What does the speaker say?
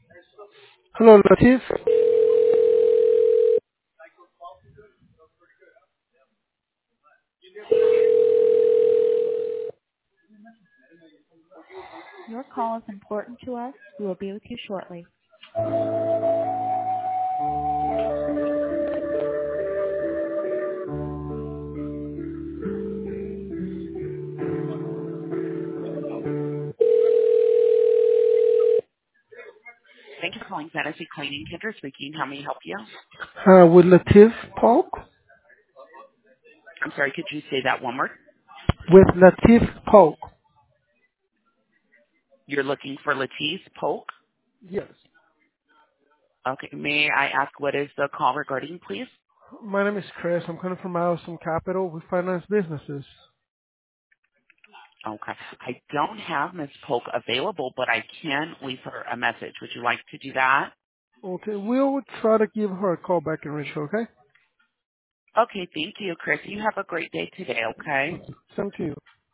Hello, Latif. Your call is important to us. We will be with you shortly. Thank you for calling Fantasy Cleaning. Kendra speaking. How may I help you? With Latif Polk? I'm sorry, could you say that one more? With Latif Polk. You're looking for Latisse Polk. Yes. Okay, may I ask what is the call regarding, please? My name is Chris. I'm calling from Allison Capital. We finance businesses. Okay. I don't have Miss Polk available, but I can leave her a message. Would you like to do that? Okay, we'll try to give her a call back and reach her, okay? Okay, thank you, Chris. You have a great day today, okay? Same to you.